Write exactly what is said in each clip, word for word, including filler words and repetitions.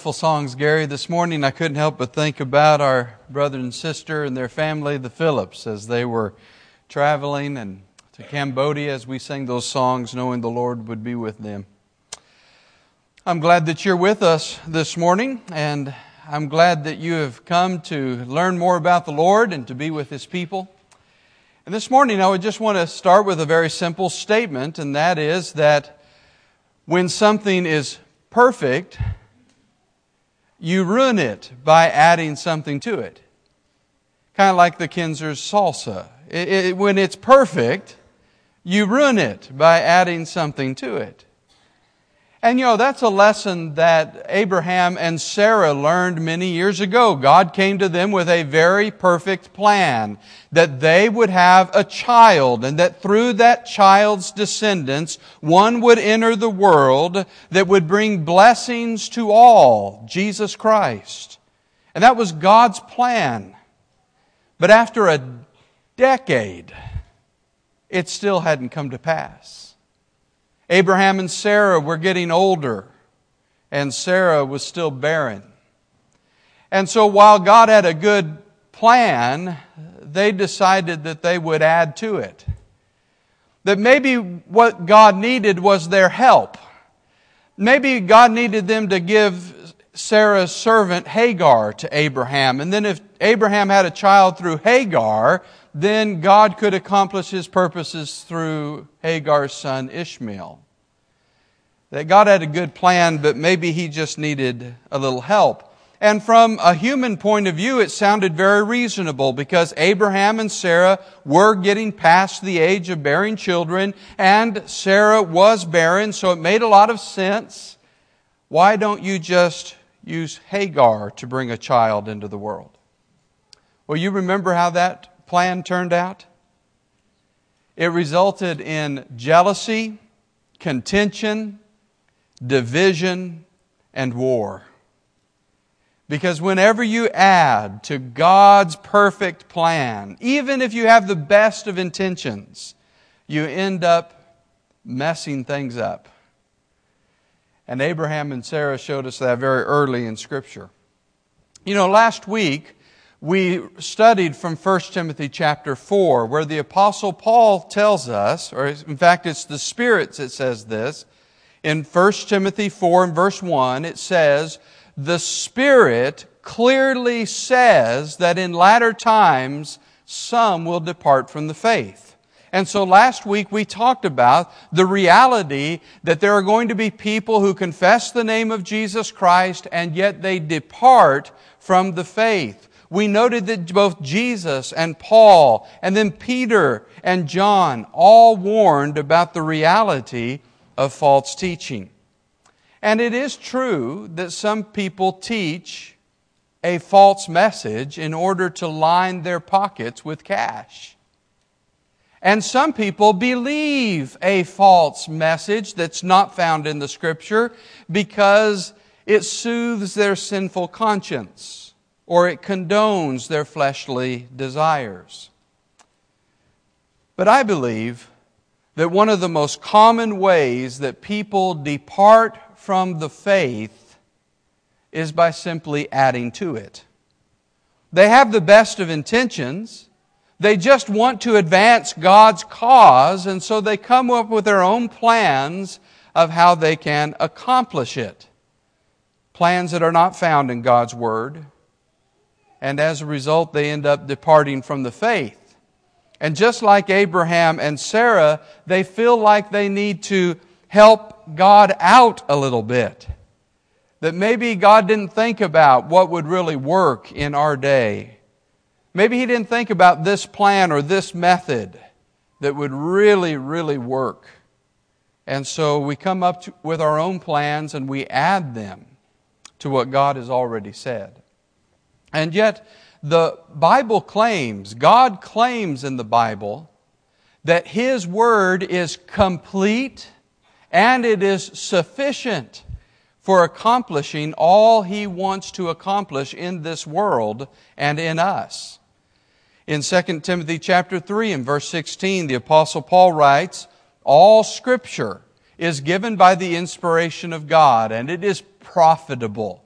Wonderful songs, Gary. This morning I couldn't help but think about our brother and sister and their family, the Phillips, as they were traveling and to Cambodia as we sang those songs, knowing the Lord would be with them. I'm glad that you're with us this morning, and I'm glad that you have come to learn more about the Lord and to be with His people. And this morning I would just want to start with a very simple statement, and that is that when something is perfect, you ruin it by adding something to it. Kind of like the Kinzer's salsa. It, it, when it's perfect, you ruin it by adding something to it. And you know, that's a lesson that Abraham and Sarah learned many years ago. God came to them with a very perfect plan, that they would have a child, and that through that child's descendants, one would enter the world that would bring blessings to all, Jesus Christ. And that was God's plan. But after a decade, it still hadn't come to pass. Abraham and Sarah were getting older, and Sarah was still barren. And so while God had a good plan, they decided that they would add to it. That maybe what God needed was their help. Maybe God needed them to give Sarah's servant Hagar to Abraham. And then if Abraham had a child through Hagar, then God could accomplish His purposes through Hagar's son Ishmael. That God had a good plan, but maybe He just needed a little help. And from a human point of view, it sounded very reasonable, because Abraham and Sarah were getting past the age of bearing children, and Sarah was barren, so it made a lot of sense. Why don't you just use Hagar to bring a child into the world? Well, you remember how that plan turned out? It resulted in jealousy, contention, division, and war. Because whenever you add to God's perfect plan, even if you have the best of intentions, you end up messing things up. And Abraham and Sarah showed us that very early in Scripture. You know, last week we studied from First Timothy chapter four, where the Apostle Paul tells us, or in fact it's the Spirit that says this. In First Timothy four and verse one, it says, "The Spirit clearly says that in latter times some will depart from the faith." And so last week we talked about the reality that there are going to be people who confess the name of Jesus Christ and yet they depart from the faith. We noted that both Jesus and Paul and then Peter and John all warned about the reality of false teaching. And it is true that some people teach a false message in order to line their pockets with cash. And some people believe a false message that's not found in the Scripture because it soothes their sinful conscience or it condones their fleshly desires. But I believe that one of the most common ways that people depart from the faith is by simply adding to it. They have the best of intentions. They just want to advance God's cause, and so they come up with their own plans of how they can accomplish it. Plans that are not found in God's Word. And as a result, they end up departing from the faith. And just like Abraham and Sarah, they feel like they need to help God out a little bit. That maybe God didn't think about what would really work in our day. Maybe He didn't think about this plan or this method that would really, really work. And so we come up to, with our own plans and we add them to what God has already said. And yet, the Bible claims, God claims in the Bible, that His Word is complete and it is sufficient for accomplishing all He wants to accomplish in this world and in us. In Second Timothy chapter three and verse sixteen, the Apostle Paul writes, "All Scripture is given by the inspiration of God, and it is profitable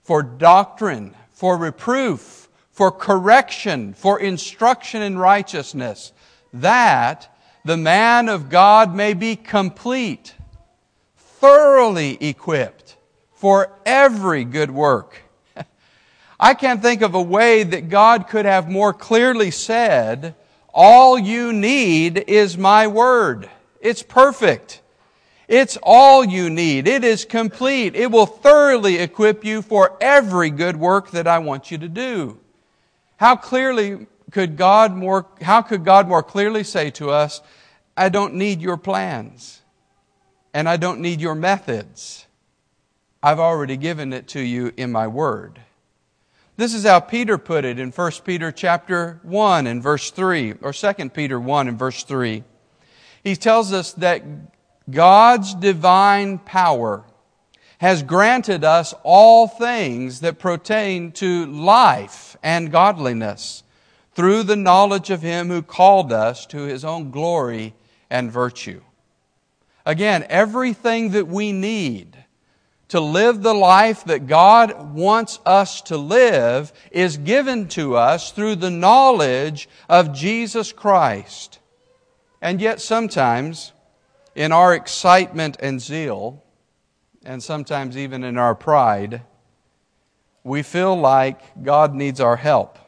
for doctrine, for reproof, for correction, for instruction in righteousness, that the man of God may be complete, thoroughly equipped for every good work. I can't think of a way that God could have more clearly said, all you need is my word. It's perfect. It's all you need. It is complete. It will thoroughly equip you for every good work that I want you to do. How clearly could God more, how could God more clearly say to us, I don't need your plans, and I don't need your methods. I've already given it to you in my word. This is how Peter put it in First Peter chapter one and verse three, or Second Peter one and verse three. He tells us that God's divine power has granted us all things that pertain to life and godliness through the knowledge of Him who called us to His own glory and virtue. Again, everything that we need to live the life that God wants us to live is given to us through the knowledge of Jesus Christ. And yet sometimes, in our excitement and zeal, and sometimes even in our pride, we feel like God needs our help.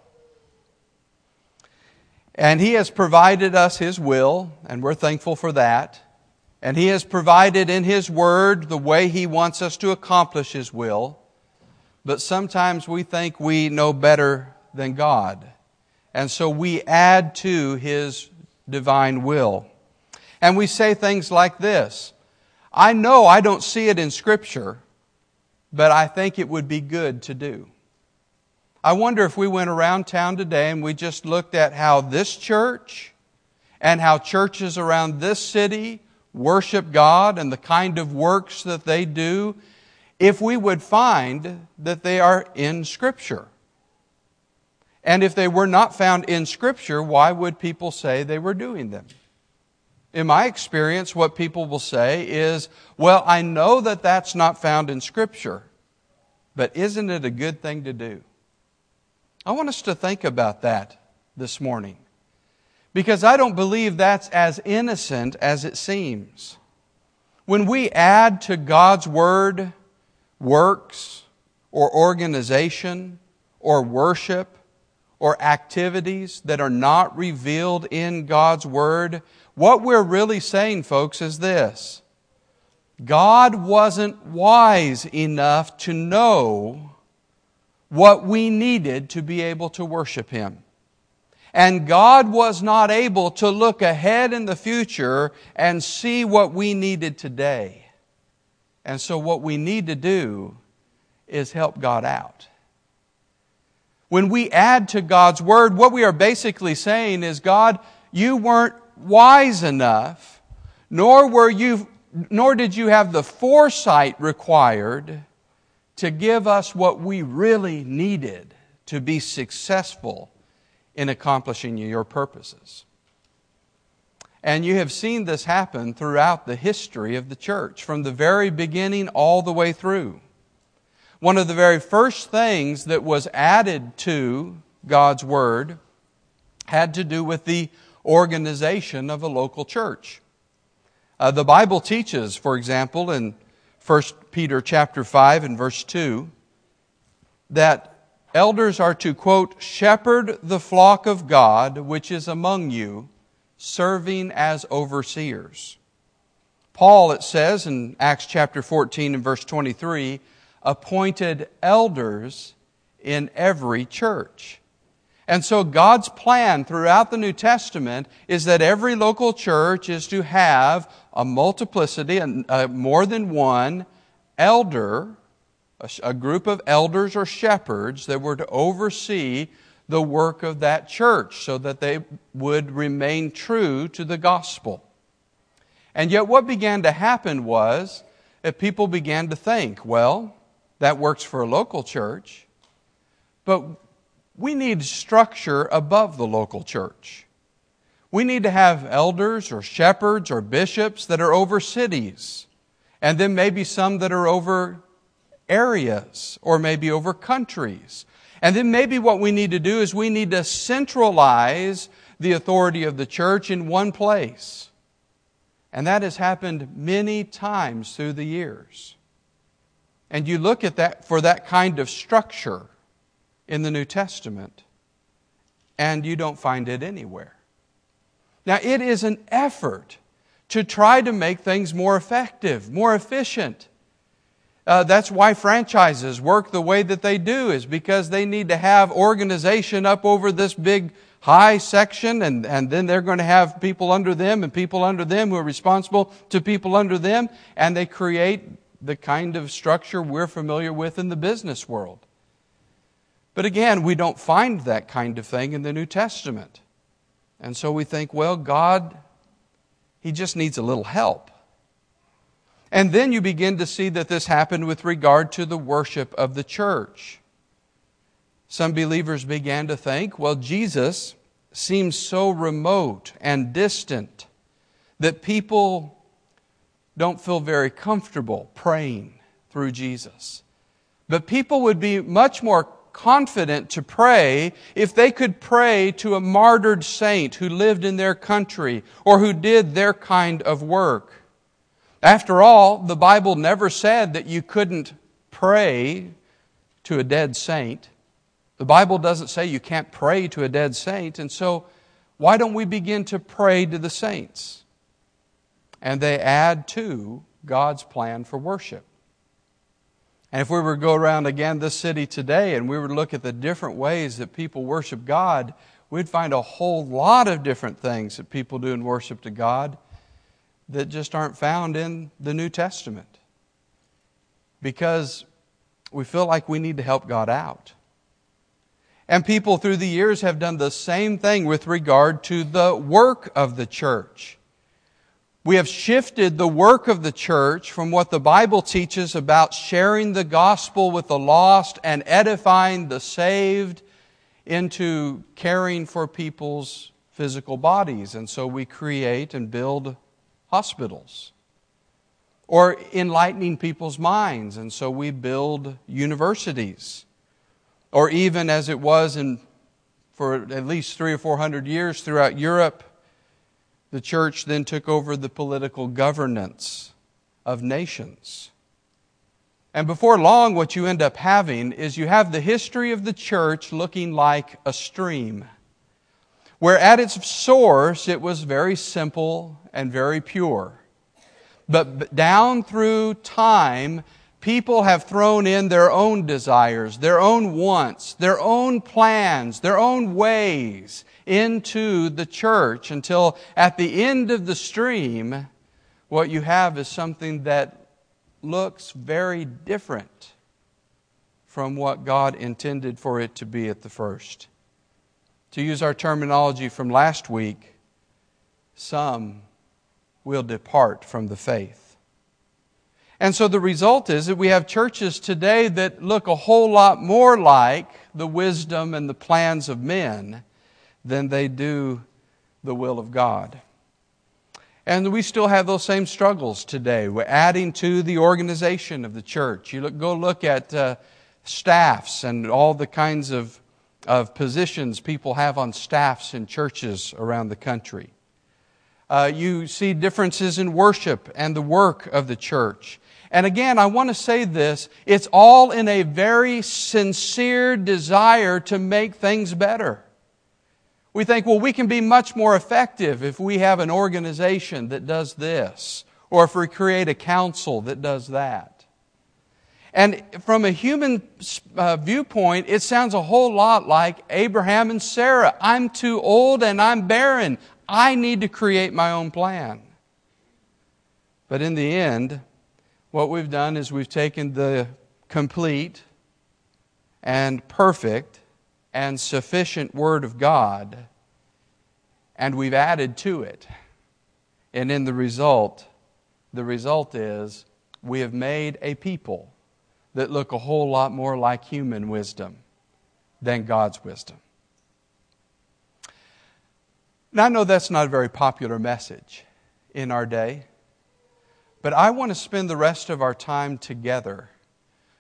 And He has provided us His will, and we're thankful for that. And He has provided in His Word the way He wants us to accomplish His will. But sometimes we think we know better than God. And so we add to His divine will. And we say things like this, I know I don't see it in Scripture, but I think it would be good to do. I wonder if we went around town today and we just looked at how this church and how churches around this city worship God and the kind of works that they do, if we would find that they are in Scripture. And if they were not found in Scripture, why would people say they were doing them? In my experience, what people will say is, well, I know that that's not found in Scripture, but isn't it a good thing to do? I want us to think about that this morning, because I don't believe that's as innocent as it seems. When we add to God's Word works or organization or worship or activities that are not revealed in God's Word, what we're really saying, folks, is this. God wasn't wise enough to know what we needed to be able to worship Him. And God was not able to look ahead in the future and see what we needed today. And so what we need to do is help God out. When we add to God's Word, what we are basically saying is, God, you weren't wise enough, nor were you, nor did you have the foresight required to give us what we really needed to be successful in accomplishing your purposes. And you have seen this happen throughout the history of the church, from the very beginning all the way through. One of the very first things that was added to God's Word had to do with the organization of a local church. Uh, the Bible teaches, for example, in First Peter chapter five and verse two, that elders are to, quote, shepherd the flock of God which is among you, serving as overseers. Paul, it says in Acts chapter fourteen and verse twenty-three, appointed elders in every church. And so God's plan throughout the New Testament is that every local church is to have a multiplicity, uh, more than one elder, a, a group of elders or shepherds that were to oversee the work of that church so that they would remain true to the gospel. And yet what began to happen was that people began to think, well, that works for a local church, but we need structure above the local church. We need to have elders or shepherds or bishops that are over cities, and then maybe some that are over areas or maybe over countries. And then maybe what we need to do is we need to centralize the authority of the church in one place. And that has happened many times through the years. And you look at that for that kind of structure in the New Testament, and you don't find it anywhere. Now, it is an effort to try to make things more effective, more efficient. Uh, that's why franchises work the way that they do, is because they need to have organization up over this big high section, and, and then they're going to have people under them and people under them who are responsible to people under them, and they create the kind of structure we're familiar with in the business world. But again, we don't find that kind of thing in the New Testament. And so we think, well, God, He just needs a little help. And then you begin to see that this happened with regard to the worship of the church. Some believers began to think, well, Jesus seems so remote and distant that people don't feel very comfortable praying through Jesus. But people would be much more confident to pray if they could pray to a martyred saint who lived in their country or who did their kind of work. After all, the Bible never said that you couldn't pray to a dead saint. The Bible doesn't say you can't pray to a dead saint, and so why don't we begin to pray to the saints? And they add to God's plan for worship. And if we were to go around again this city today and we were to look at the different ways that people worship God, we'd find a whole lot of different things that people do in worship to God that just aren't found in the New Testament. Because we feel like we need to help God out. And people through the years have done the same thing with regard to the work of the church. We have shifted the work of the church from what the Bible teaches about sharing the gospel with the lost and edifying the saved into caring for people's physical bodies. And so we create and build hospitals. Or enlightening people's minds, and so we build universities. Or even as it was in for at least three or four hundred years throughout Europe, the church then took over the political governance of nations. And before long, what you end up having is you have the history of the church looking like a stream, where at its source it was very simple and very pure. But down through time, people have thrown in their own desires, their own wants, their own plans, their own ways into the church until at the end of the stream, what you have is something that looks very different from what God intended for it to be at the first. To use our terminology from last week, some will depart from the faith. And so the result is that we have churches today that look a whole lot more like the wisdom and the plans of men than they do the will of God. And we still have those same struggles today. We're adding to the organization of the church. You look, go look at uh, staffs and all the kinds of, of positions people have on staffs in churches around the country. Uh, you see differences in worship and the work of the church. And again, I want to say this, it's all in a very sincere desire to make things better. We think, well, we can be much more effective if we have an organization that does this, or if we create a council that does that. And from a human uh, viewpoint, it sounds a whole lot like Abraham and Sarah. I'm too old and I'm barren. I need to create my own plan. But in the end, what we've done is we've taken the complete and perfect and sufficient Word of God and we've added to it. And in the result, the result is we have made a people that look a whole lot more like human wisdom than God's wisdom. Now, I know that's not a very popular message in our day, but I want to spend the rest of our time together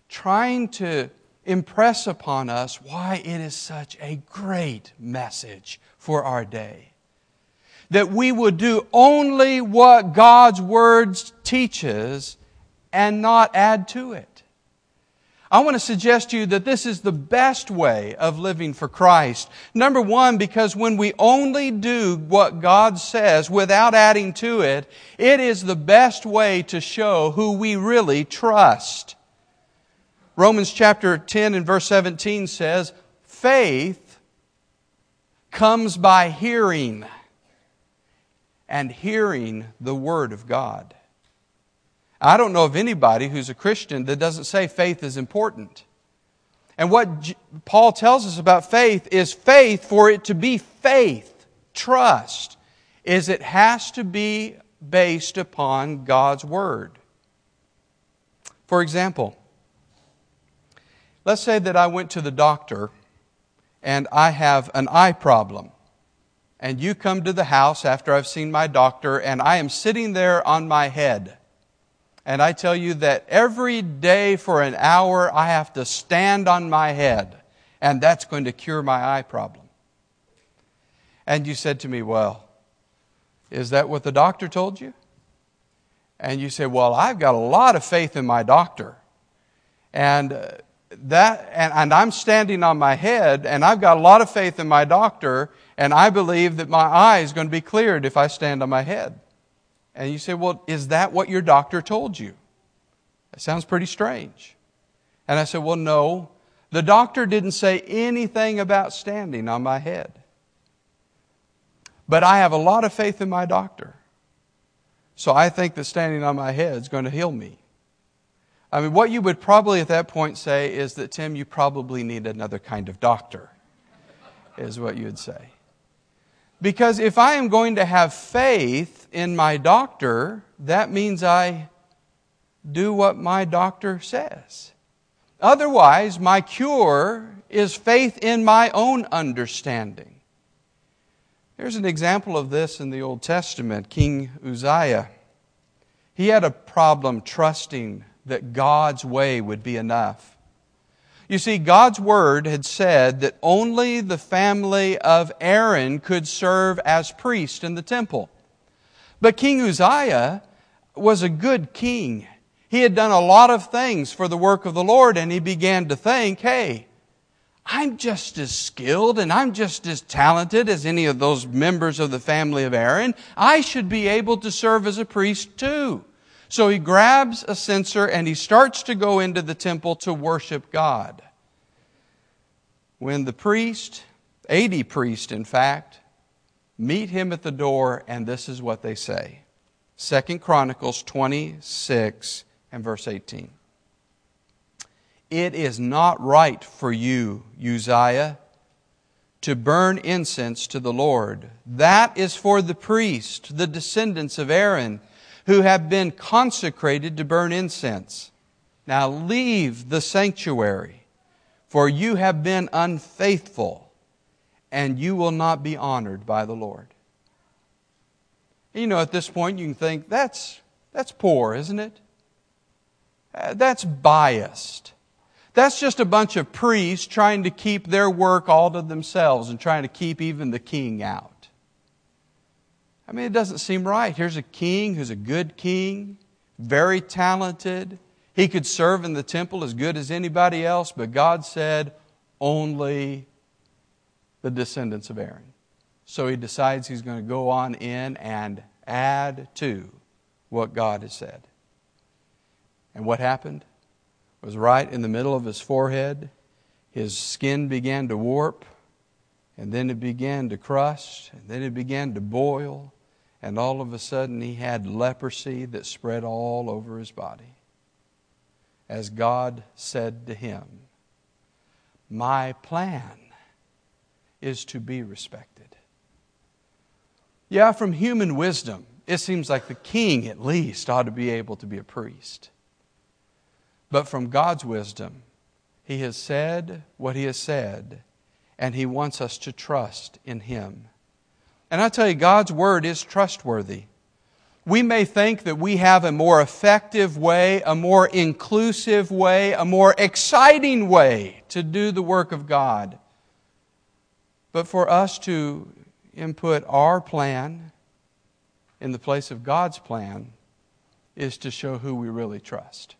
trying to impress upon us why it is such a great message for our day. That we would do only what God's Word teaches and not add to it. I want to suggest to you that this is the best way of living for Christ. Number one, because when we only do what God says without adding to it, it is the best way to show who we really trust. Romans chapter ten and verse seventeen says, faith comes by hearing, and hearing the Word of God. I don't know of anybody who's a Christian that doesn't say faith is important. And what Paul tells us about faith is faith, for it to be faith, trust, is it has to be based upon God's Word. For example, let's say that I went to the doctor and I have an eye problem. And you come to the house after I've seen my doctor and I am sitting there on my head. And I tell you that every day for an hour I have to stand on my head. And that's going to cure my eye problem. And you said to me, well, is that what the doctor told you? And you say, well, I've got a lot of faith in my doctor. And that, and, and I'm standing on my head and I've got a lot of faith in my doctor. And I believe that my eye is going to be cleared if I stand on my head. And you say, well, is that what your doctor told you? That sounds pretty strange. And I said, well, no. The doctor didn't say anything about standing on my head. But I have a lot of faith in my doctor. So I think that standing on my head is going to heal me. I mean, what you would probably at that point say is that, Tim, you probably need another kind of doctor, is what you would say. Because if I am going to have faith in my doctor, that means I do what my doctor says. Otherwise, my cure is faith in my own understanding. Here's an example of this in the Old Testament. King Uzziah, he had a problem trusting that God's way would be enough. You see, God's Word had said that only the family of Aaron could serve as priest in the temple. But King Uzziah was a good king. He had done a lot of things for the work of the Lord, and he began to think, hey, I'm just as skilled and I'm just as talented as any of those members of the family of Aaron. I should be able to serve as a priest too. So he grabs a censer and he starts to go into the temple to worship God. When the priest, eighty priests in fact, meet him at the door, and this is what they say. Second Chronicles twenty-six and verse eighteen. It is not right for you, Uzziah, to burn incense to the Lord. That is for the priest, the descendants of Aaron, who have been consecrated to burn incense. Now leave the sanctuary, for you have been unfaithful, and you will not be honored by the Lord. You know, at this point you can think, that's, that's poor, isn't it? Uh, that's biased. That's just a bunch of priests trying to keep their work all to themselves and trying to keep even the king out. I mean, it doesn't seem right. Here's a king who's a good king, very talented. He could serve in the temple as good as anybody else, but God said only the descendants of Aaron. So he decides he's going to go on in and add to what God has said. And what happened? It was right in the middle of his forehead. His skin began to warp, and then it began to crust, and then it began to boil. And all of a sudden he had leprosy that spread all over his body. As God said to him, my plan is to be respected. Yeah, from human wisdom, it seems like the king at least ought to be able to be a priest. But from God's wisdom, He has said what He has said, and He wants us to trust in Him. And I tell you, God's Word is trustworthy. we may think that we have a more effective way, a more inclusive way, a more exciting way to do the work of God. But for us to input our plan in the place of God's plan is to show who we really trust.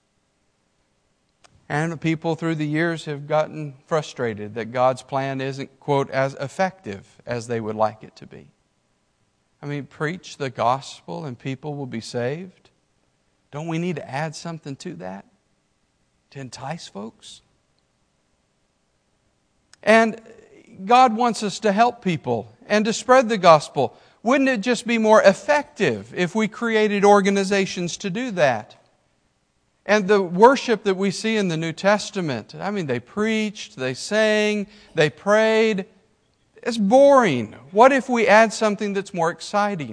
And people through the years have gotten frustrated that God's plan isn't, quote, as effective as they would like it to be. I mean, preach the gospel and people will be saved. Don't we need to add something to that to entice folks? And God wants us to help people and to spread the gospel. Wouldn't it just be more effective if we created organizations to do that? And the worship that we see in the New Testament, I mean, they preached, they sang, they prayed. It's boring. What if we add something that's more exciting?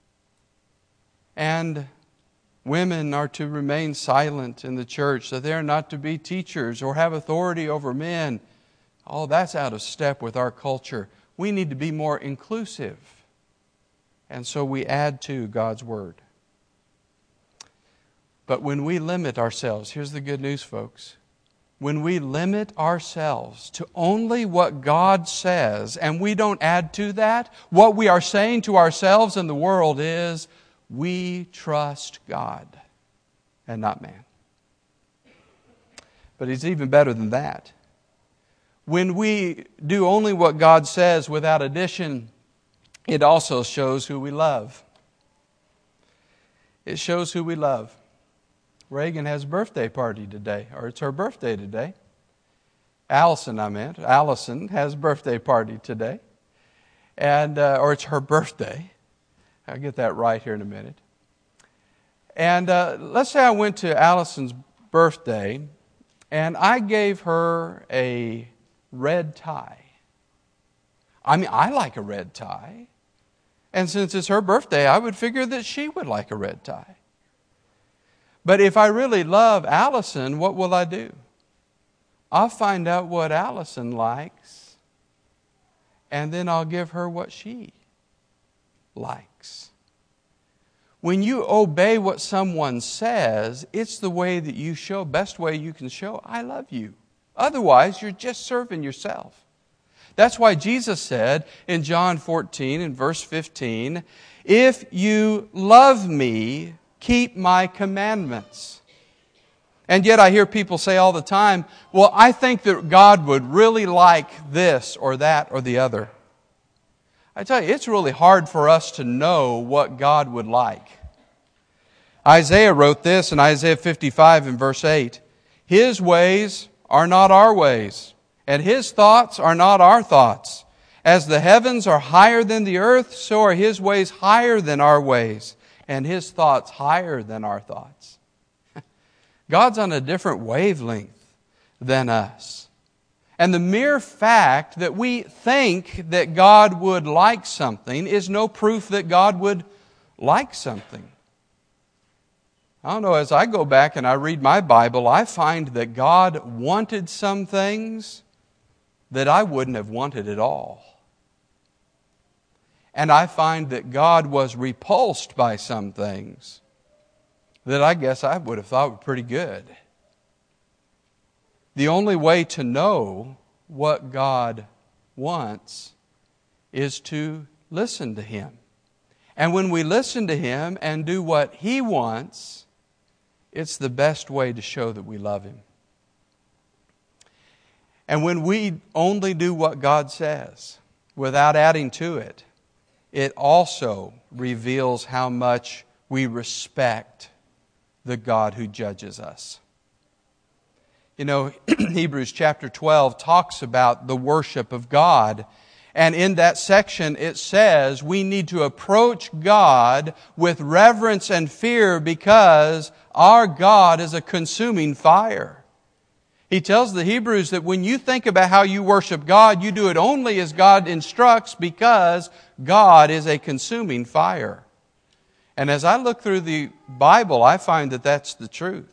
And women are to remain silent in the church, that they are not to be teachers or have authority over men. Oh, that's out of step with our culture. We need to be more inclusive. And so we add to God's Word. But when we limit ourselves, here's the good news, folks. When we limit ourselves to only what God says and we don't add to that, what we are saying to ourselves and the world is, we trust God and not man. But it's even better than that. When we do only what God says without addition, it also shows who we love. It shows who we love. Reagan has a birthday party today, or it's her birthday today. Allison, I meant. Allison has a birthday party today. And, uh, or it's her birthday. I'll get that right here in a minute. And uh, let's say I went to Allison's birthday and I gave her a red tie. I mean, I like a red tie. And since it's her birthday, I would figure that she would like a red tie. But if I really love Allison, what will I do? I'll find out what Allison likes, and then I'll give her what she likes. When you obey what someone says, it's the way that you show, best way you can show, I love you. Otherwise, you're just serving yourself. That's why Jesus said in John fourteen and verse fifteen, if you love me, keep my commandments. And yet I hear people say all the time, well, I think that God would really like this or that or the other. I tell you, it's really hard for us to know what God would like. Isaiah wrote this in Isaiah fifty-five and verse eight. His ways are not our ways, and His thoughts are not our thoughts. As the heavens are higher than the earth, so are His ways higher than our ways, and His thoughts higher than our thoughts. God's on a different wavelength than us. And the mere fact that we think that God would like something is no proof that God would like something. I don't know, as I go back and I read my Bible, I find that God wanted some things that I wouldn't have wanted at all. And I find that God was repulsed by some things that I guess I would have thought were pretty good. The only way to know what God wants is to listen to Him. And when we listen to Him and do what He wants, it's the best way to show that we love Him. And when we only do what God says without adding to it, it also reveals how much we respect the God who judges us. You know, Hebrews chapter twelve talks about the worship of God. And in that section it says we need to approach God with reverence and fear because our God is a consuming fire. He tells the Hebrews that when you think about how you worship God, you do it only as God instructs because God is a consuming fire. And as I look through the Bible, I find that that's the truth.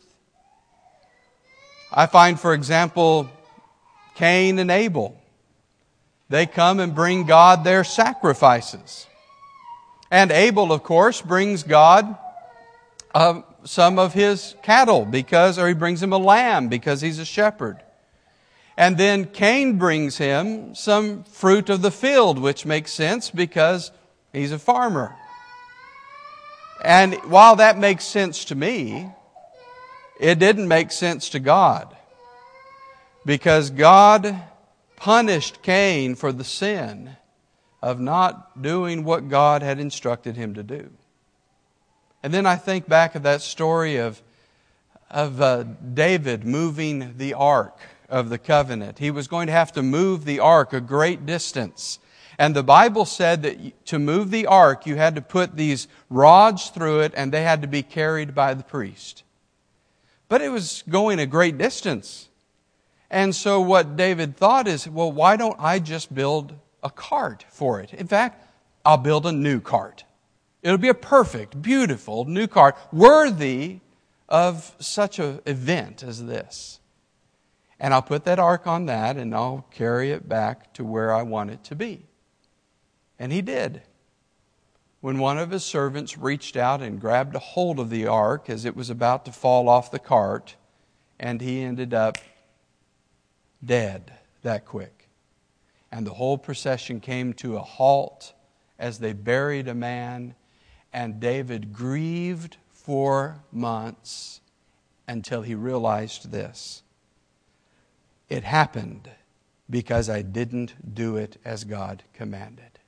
I find, for example, Cain and Abel. They come and bring God their sacrifices. And Abel, of course, brings God uh, some of his cattle because, or he brings him a lamb because he's a shepherd. And then Cain brings him some fruit of the field, which makes sense because he's a farmer. And while that makes sense to me, it didn't make sense to God. Because God punished Cain for the sin of not doing what God had instructed him to do. And then I think back of that story of, of uh, David moving the ark of the covenant. He was going to have to move the ark a great distance. And the Bible said that to move the ark, you had to put these rods through it and they had to be carried by the priest. But it was going a great distance. And so what David thought is, well, why don't I just build a cart for it? In fact, I'll build a new cart. It'll be a perfect, beautiful new cart, worthy of such an event as this. And I'll put that ark on that and I'll carry it back to where I want it to be. And he did. When one of his servants reached out and grabbed a hold of the ark as it was about to fall off the cart, and he ended up dead that quick. And the whole procession came to a halt as they buried a man, and David grieved for months until he realized this. It happened because I didn't do it as God commanded.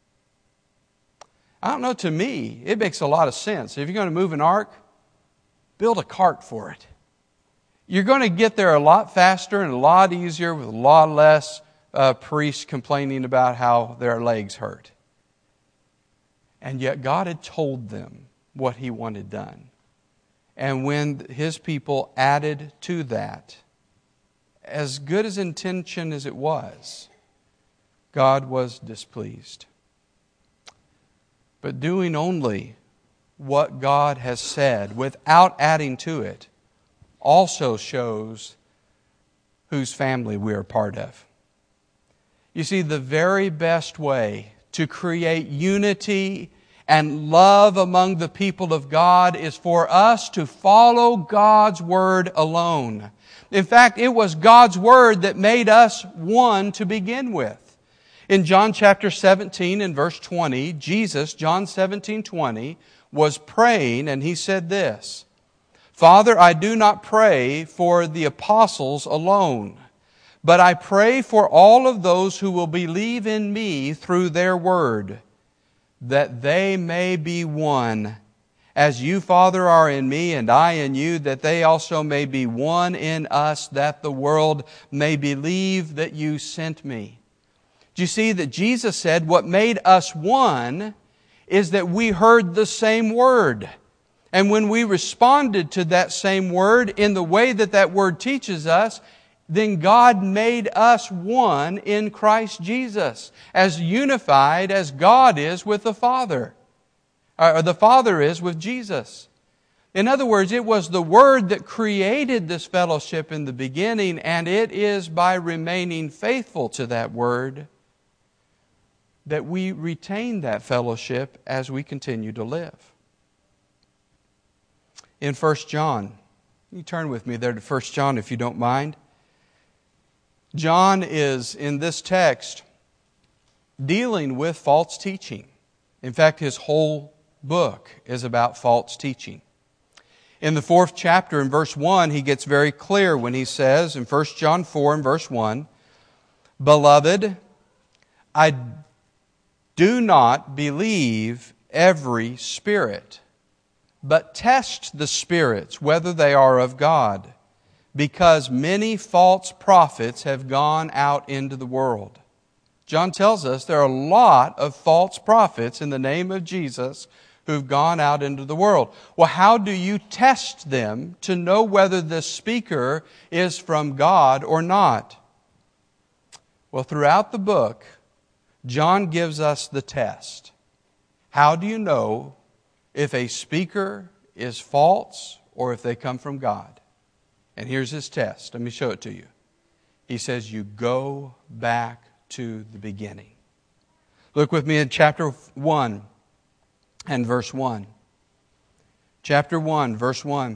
I don't know, to me, it makes a lot of sense. If you're going to move an ark, build a cart for it. You're going to get there a lot faster and a lot easier with a lot less uh, priests complaining about how their legs hurt. And yet God had told them what He wanted done. And when His people added to that, as good as intention as it was, God was displeased. But doing only what God has said without adding to it also shows whose family we are part of. You see, the very best way to create unity and love among the people of God is for us to follow God's Word alone. In fact, it was God's Word that made us one to begin with. In John chapter seventeen and verse twenty, Jesus, John seventeen twenty, was praying and He said this, "Father, I do not pray for the apostles alone, but I pray for all of those who will believe in Me through their word, that they may be one. As You, Father, are in Me and I in You, that they also may be one in us, that the world may believe that You sent Me." Do you see that Jesus said what made us one is that we heard the same word. And when we responded to that same word in the way that that word teaches us, then God made us one in Christ Jesus, as unified as God is with the Father, or the Father is with Jesus. In other words, it was the Word that created this fellowship in the beginning, and it is by remaining faithful to that Word that we retain that fellowship as we continue to live. In First John, you turn with me there to First John if you don't mind. John is, in this text, dealing with false teaching. In fact, his whole book is about false teaching. In the fourth chapter, in verse one, he gets very clear when he says, in First John four and verse one, "Beloved, I do not believe every spirit, but test the spirits, whether they are of God, because many false prophets have gone out into the world." John tells us there are a lot of false prophets in the name of Jesus who've gone out into the world. Well, how do you test them to know whether the speaker is from God or not? Well, throughout the book, John gives us the test. How do you know if a speaker is false or if they come from God? And here's his test. Let me show it to you. He says, you go back to the beginning. Look with me in chapter one. and verse one. Chapter one, verse one.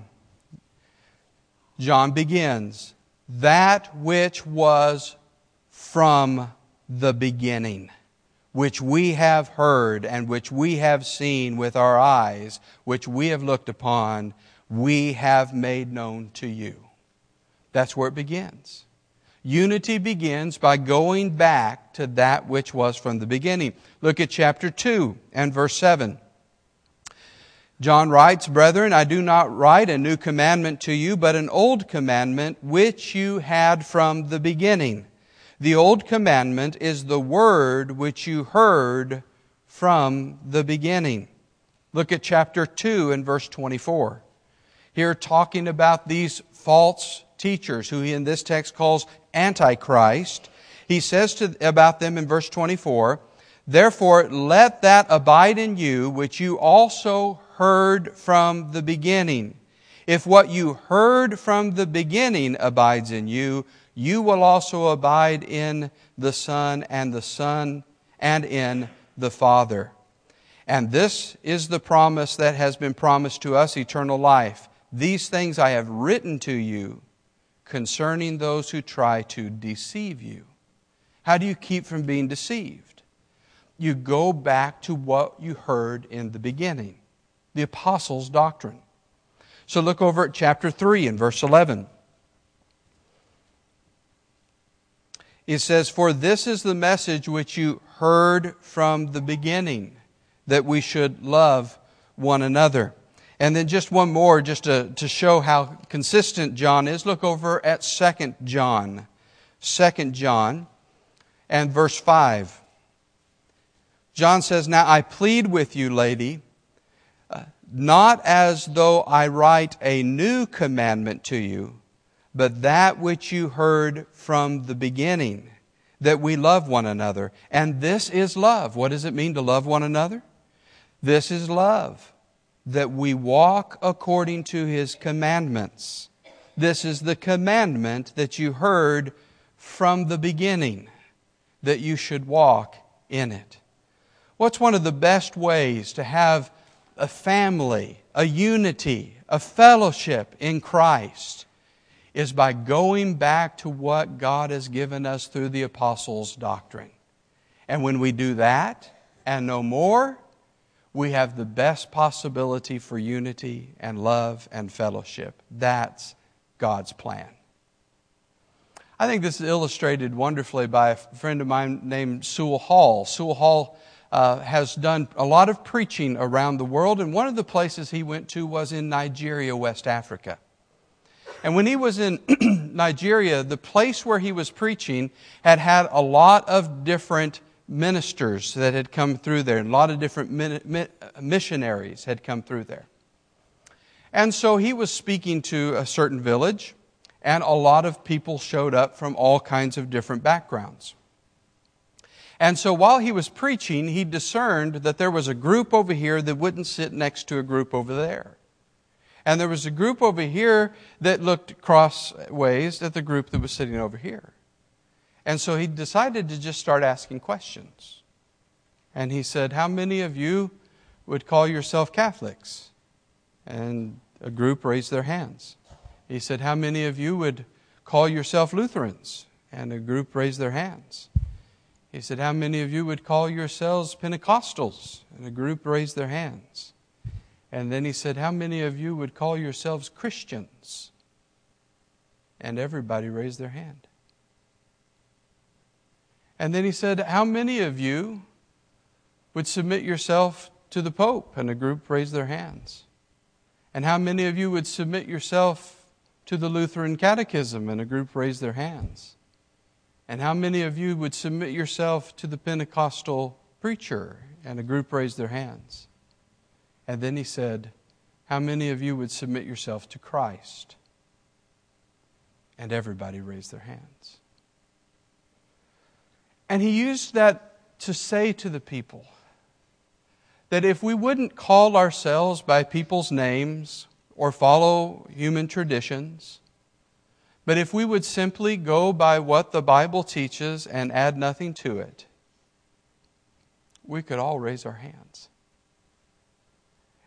John begins, that which was from the beginning, which we have heard and which we have seen with our eyes, which we have looked upon, we have made known to you. That's where it begins. Unity begins by going back to that which was from the beginning. Look at chapter two and verse seven. John writes, Brethren, I do not write a new commandment to you, but an old commandment which you had from the beginning. The old commandment is the word which you heard from the beginning. Look at chapter two and verse twenty-four. Here talking about these false teachers, who he in this text calls Antichrist. He says to, about them in verse twenty-four, Therefore let that abide in you which you also heard from the beginning. If what you heard from the beginning abides in you, you will also abide in the Son and the Son and in the Father. And this is the promise that has been promised to us, eternal life. These things I have written to you concerning those who try to deceive you. How do you keep from being deceived? You go back to what you heard in the beginning, the apostles' doctrine. So look over at chapter three and verse eleven. It says, For this is the message which you heard from the beginning, that we should love one another. And then just one more, just to, to show how consistent John is. Look over at Second John. Second John and verse five. John says, Now I plead with you, lady, uh, not as though I write a new commandment to you, but that which you heard from the beginning, that we love one another. And this is love. What does it mean to love one another? This is love, that we walk according to His commandments. This is the commandment that you heard from the beginning, that you should walk in it. What's one of the best ways to have a family, a unity, a fellowship in Christ is by going back to what God has given us through the apostles' doctrine. And when we do that and no more, we have the best possibility for unity and love and fellowship. That's God's plan. I think this is illustrated wonderfully by a friend of mine named Sewell Hall. Sewell Hall uh, has done a lot of preaching around the world, and one of the places he went to was in Nigeria, West Africa. And when he was in Nigeria, the place where he was preaching had had a lot of different ministers that had come through there. A lot of different missionaries had come through there. And so he was speaking to a certain village, and a lot of people showed up from all kinds of different backgrounds. And so while he was preaching, he discerned that there was a group over here that wouldn't sit next to a group over there. And there was a group over here that looked crossways at the group that was sitting over here. And so he decided to just start asking questions. And he said, How many of you would call yourself Catholics? And a group raised their hands. He said, How many of you would call yourself Lutherans? And a group raised their hands. He said, How many of you would call yourselves Pentecostals? And a group raised their hands. And then he said, How many of you would call yourselves Christians? And everybody raised their hand. And then he said, How many of you would submit yourself to the Pope? And a group raised their hands. And how many of you would submit yourself to the Lutheran Catechism? And a group raised their hands. And how many of you would submit yourself to the Pentecostal preacher? And a group raised their hands. And then he said, How many of you would submit yourself to Christ? And everybody raised their hands. And he used that to say to the people that if we wouldn't call ourselves by people's names or follow human traditions, but if we would simply go by what the Bible teaches and add nothing to it, we could all raise our hands.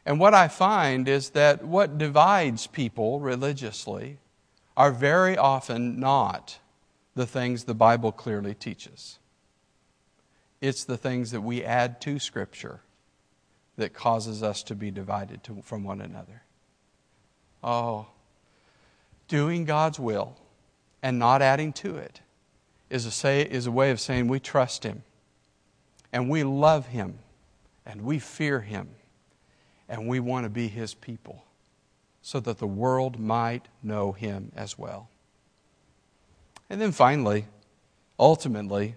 And what I find is that what divides people religiously are very often not the things the Bible clearly teaches. It's the things that we add to Scripture that causes us to be divided to, from one another. Oh, doing God's will and not adding to it is a, say, is a way of saying we trust Him and we love Him and we fear Him and we want to be His people so that the world might know Him as well. And then finally, ultimately,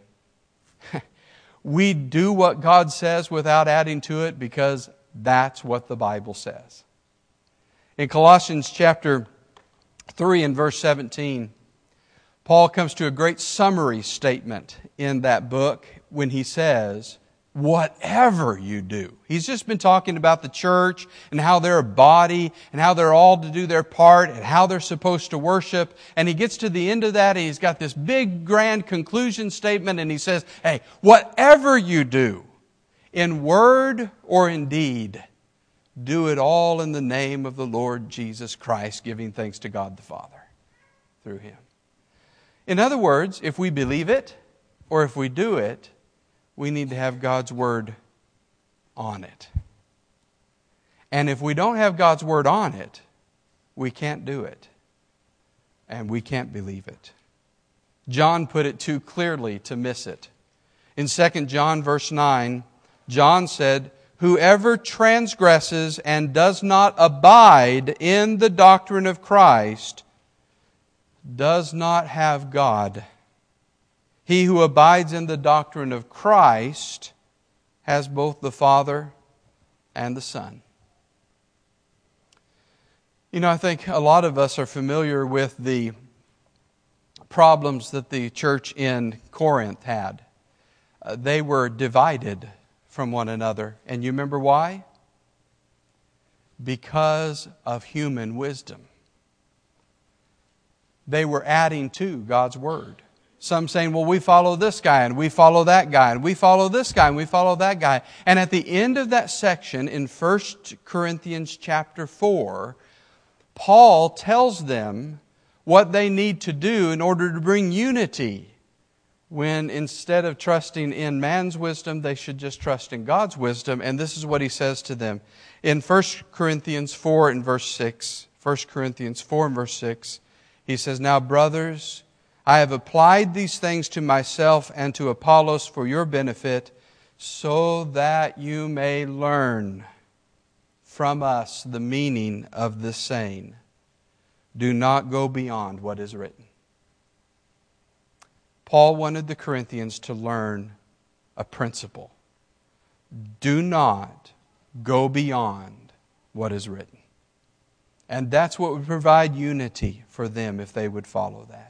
we do what God says without adding to it because that's what the Bible says. In Colossians chapter three and verse seventeen, Paul comes to a great summary statement in that book when he says, whatever you do. He's just been talking about the church and how they're a body and how they're all to do their part and how they're supposed to worship. And he gets to the end of that and he's got this big grand conclusion statement and he says, hey, whatever you do, in word or in deed, do it all in the name of the Lord Jesus Christ, giving thanks to God the Father through Him. In other words, if we believe it or if we do it, we need to have God's Word on it. And if we don't have God's Word on it, we can't do it. And we can't believe it. John put it too clearly to miss it. In Second John verse nine, John said, whoever transgresses and does not abide in the doctrine of Christ does not have God. He who abides in the doctrine of Christ has both the Father and the Son. You know, I think a lot of us are familiar with the problems that the church in Corinth had. Uh, they were divided from one another. And you remember why? Because of human wisdom. They were adding to God's Word. Some saying, well, we follow this guy and we follow that guy and we follow this guy and we follow that guy. And at the end of that section in First Corinthians chapter four, Paul tells them what they need to do in order to bring unity. When instead of trusting in man's wisdom, they should just trust in God's wisdom. And this is what he says to them. In First Corinthians four and verse six, First Corinthians four and verse six, he says, now brothers, I have applied these things to myself and to Apollos for your benefit, so that you may learn from us the meaning of this saying. Do not go beyond what is written. Paul wanted the Corinthians to learn a principle. Do not go beyond what is written. And that's what would provide unity for them if they would follow that.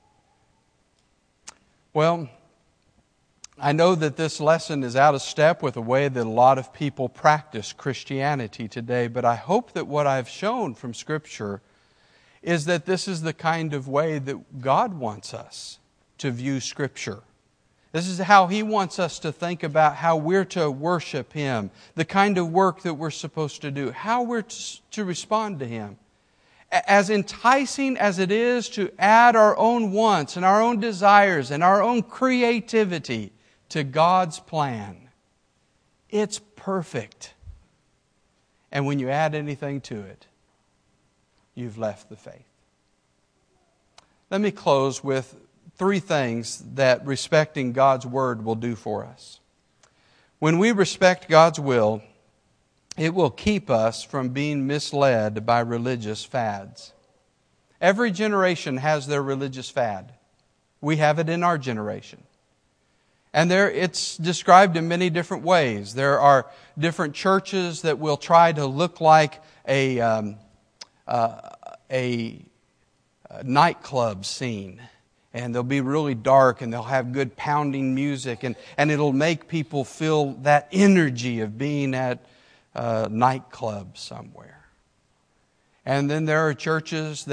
Well, I know that this lesson is out of step with the way that a lot of people practice Christianity today, but I hope that what I've shown from Scripture is that this is the kind of way that God wants us to view Scripture. This is how He wants us to think about how we're to worship Him, the kind of work that we're supposed to do, how we're to respond to Him. As enticing as it is to add our own wants and our own desires and our own creativity to God's plan, it's perfect. And when you add anything to it, you've left the faith. Let me close with three things that respecting God's Word will do for us. When we respect God's will, it will keep us from being misled by religious fads. Every generation has their religious fad. We have it in our generation. And there, it's described in many different ways. There are different churches that will try to look like a, um, uh, a, a nightclub scene. And they'll be really dark and they'll have good pounding music. And, and it'll make people feel that energy of being at a nightclub somewhere. And then there are churches that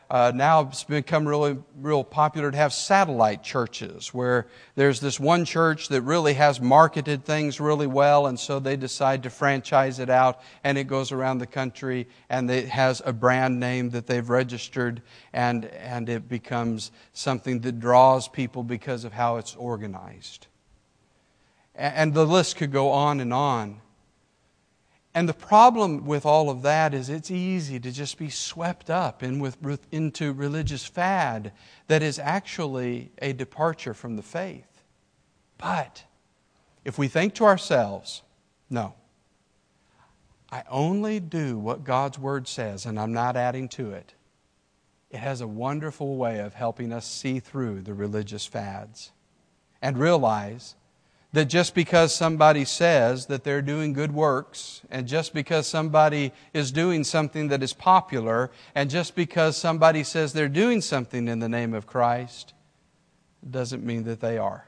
uh, now it's become really real popular to have satellite churches where there's this one church that really has marketed things really well, and so they decide to franchise it out, and it goes around the country, and it has a brand name that they've registered, and, and it becomes something that draws people because of how it's organized. And the list could go on and on. And the problem with all of that is it's easy to just be swept up in with, into religious fad that is actually a departure from the faith. But if we think to ourselves, no, I only do what God's Word says and I'm not adding to it, it has a wonderful way of helping us see through the religious fads and realize that just because somebody says that they're doing good works, and just because somebody is doing something that is popular, and just because somebody says they're doing something in the name of Christ, doesn't mean that they are.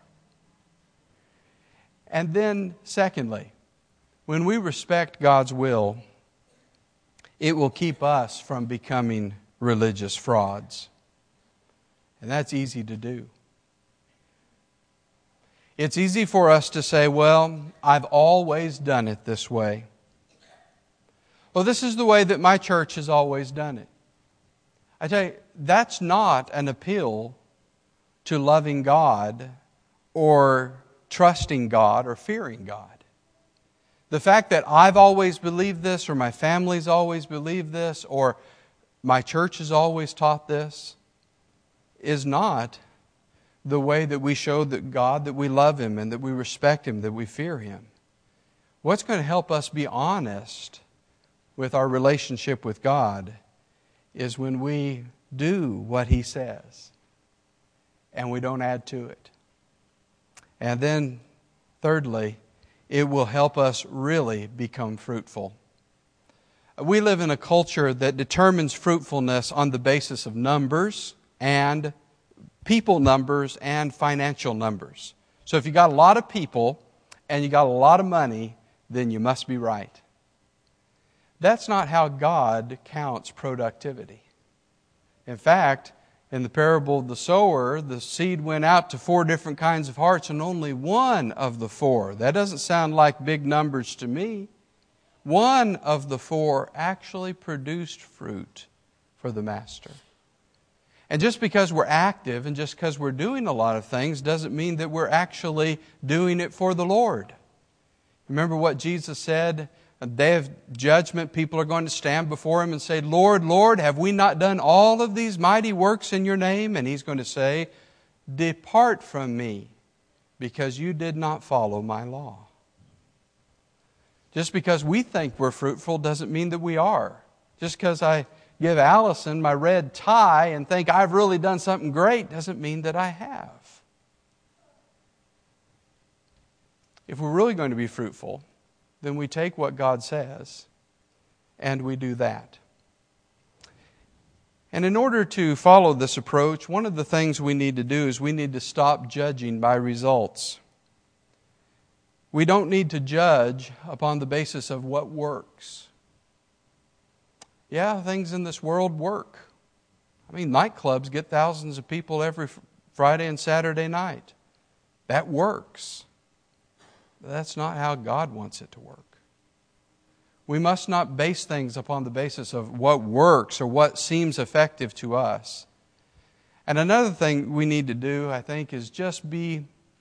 And then, secondly, when we respect God's will, it will keep us from becoming religious frauds. And that's easy to do. It's easy for us to say, well, I've always done it this way. Well, this is the way that my church has always done it. I tell you, that's not an appeal to loving God or trusting God or fearing God. The fact that I've always believed this, or my family's always believed this, or my church has always taught this, is not the way that we show that God, that we love Him and that we respect Him, that we fear Him. What's going to help us be honest with our relationship with God is when we do what He says and we don't add to it. And then, thirdly, it will help us really become fruitful. We live in a culture that determines fruitfulness on the basis of numbers and people numbers and financial numbers. So if you got a lot of people and you got a lot of money, then you must be right. That's not how God counts productivity. In fact, in the parable of the sower, the seed went out to four different kinds of hearts, and only one of the four, that doesn't sound like big numbers to me, one of the four actually produced fruit for the master. And just because we're active and just because we're doing a lot of things doesn't mean that we're actually doing it for the Lord. Remember what Jesus said? On the day of judgment, people are going to stand before Him and say, Lord, Lord, have we not done all of these mighty works in Your name? And He's going to say, depart from me, because you did not follow my law. Just because we think we're fruitful doesn't mean that we are. Just because I give Allison my red tie and think I've really done something great doesn't mean that I have. If we're really going to be fruitful, then we take what God says and we do that. And in order to follow this approach, one of the things we need to do is we need to stop judging by results. We don't need to judge upon the basis of what works. Yeah, things in this world work. I mean, nightclubs get thousands of people every Friday and Saturday night. That works. But that's not how God wants it to work. We must not base things upon the basis of what works or what seems effective to us. And another thing we need to do, I think, is just be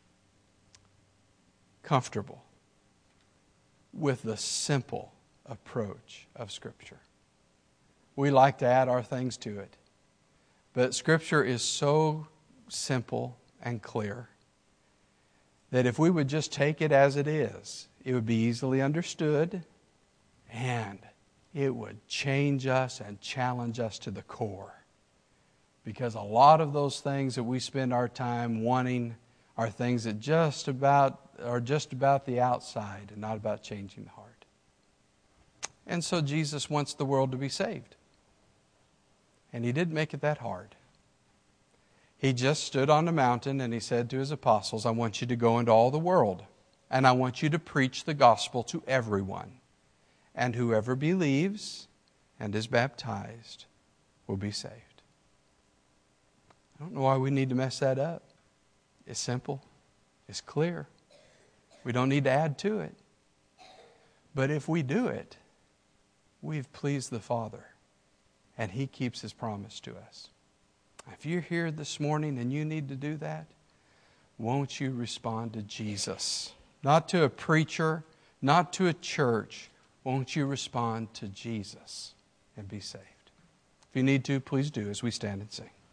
comfortable with the simple approach of Scripture. We like to add our things to it. But Scripture is so simple and clear that if we would just take it as it is, it would be easily understood and it would change us and challenge us to the core. Because a lot of those things that we spend our time wanting are things that just about are just about the outside and not about changing the heart. And so Jesus wants the world to be saved. And He didn't make it that hard. He just stood on the mountain and He said to His apostles, I want you to go into all the world and I want you to preach the gospel to everyone. And whoever believes and is baptized will be saved. I don't know why we need to mess that up. It's simple. It's clear. We don't need to add to it. But if we do it, we've pleased the Father, and He keeps His promise to us. If you're here this morning and you need to do that, won't you respond to Jesus? Not to a preacher, not to a church. Won't you respond to Jesus and be saved? If you need to, please do as we stand and sing.